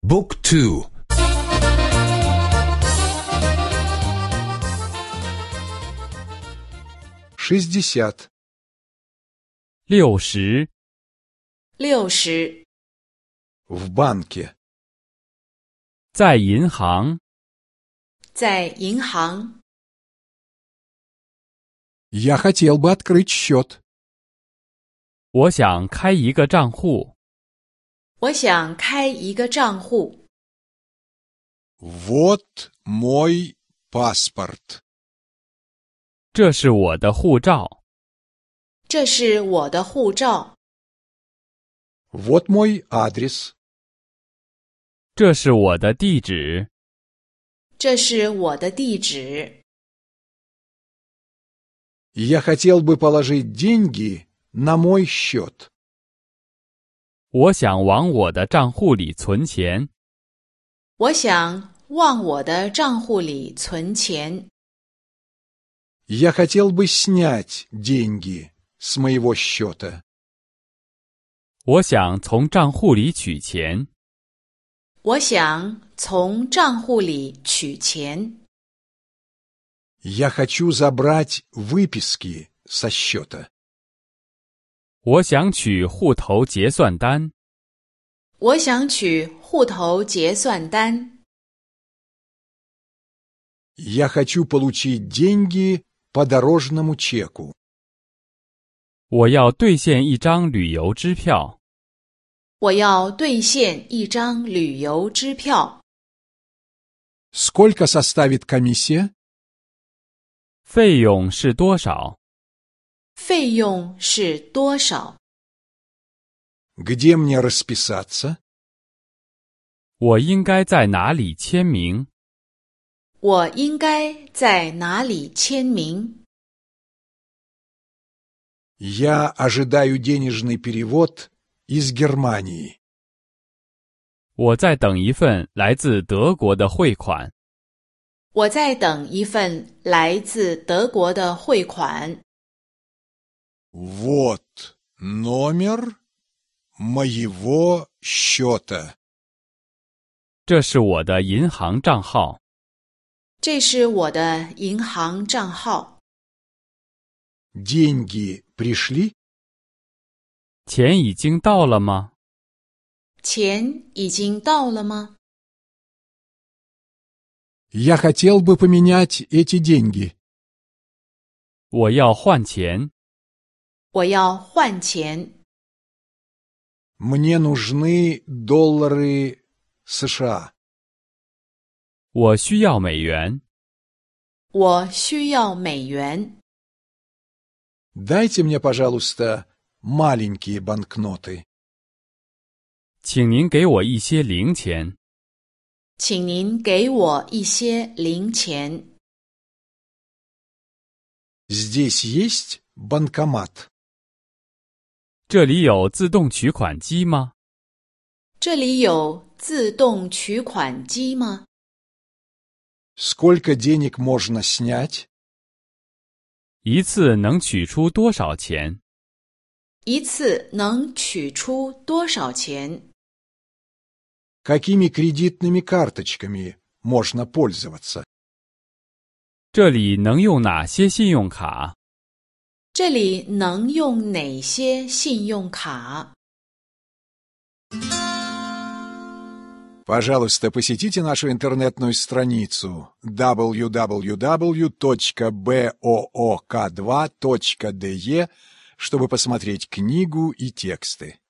Book 2 60. 60 В банке. 在银行。 在银行。 Я хотел бы открыть счет. 我想开一个账户。 我想开一个账户。 Вот мой паспорт. 这是我的护照。 这是我的护照。 Вот мой адрес. 这是我的地址。 这是我的地址。 Я хотел бы положить деньги на мой счет. 我想往我的账户里存钱。 我想往我的账户里存钱。 Я хотел бы снять деньги с моего счета. 我想从账户里取钱。 我想从账户里取钱。 Я хочу забрать выписки со счета. 我想取户头结算单。 我想取户头结算单。 Я хочу получить деньги по дорожному чеку. 我要兑现一张旅游支票。 我要兑现一张旅游支票。 Сколько составит комиссия? 费用是多少？ 费用是多少？ Где мне расписаться? 我应该在哪里签名？ 我应该在哪里签名？ Я ожидаю денежный перевод из Германии. 我在等一份来自德国的汇款。 我在等一份来自德国的汇款。 Вот номер моего счета. 这是我的银行账号。 这是我的银行账号。 Деньги пришли? 钱已经到了吗？ 钱已经到了吗？ Я хотел бы поменять эти деньги. 我要换钱。 我要换钱。 Мне нужны доллары США. 我需要美元。 我需要美元。 Дайте мне, пожалуйста, маленькие банкноты. 请您给我一些零钱。 请您给我一些零钱。 Здесь есть банкомат. 这里有自动取款机吗？ 这里有自动取款机吗？ Сколько денег можно снять? 一次能取出多少钱？ 一次能取出多少钱？ Какими кредитными карточками можно пользоваться? 这里能用哪些信用卡？ 这里能用哪些信用卡？ Пожалуйста, посетите нашу интернетную страницу www.book2.de, чтобы посмотреть книгу и тексты.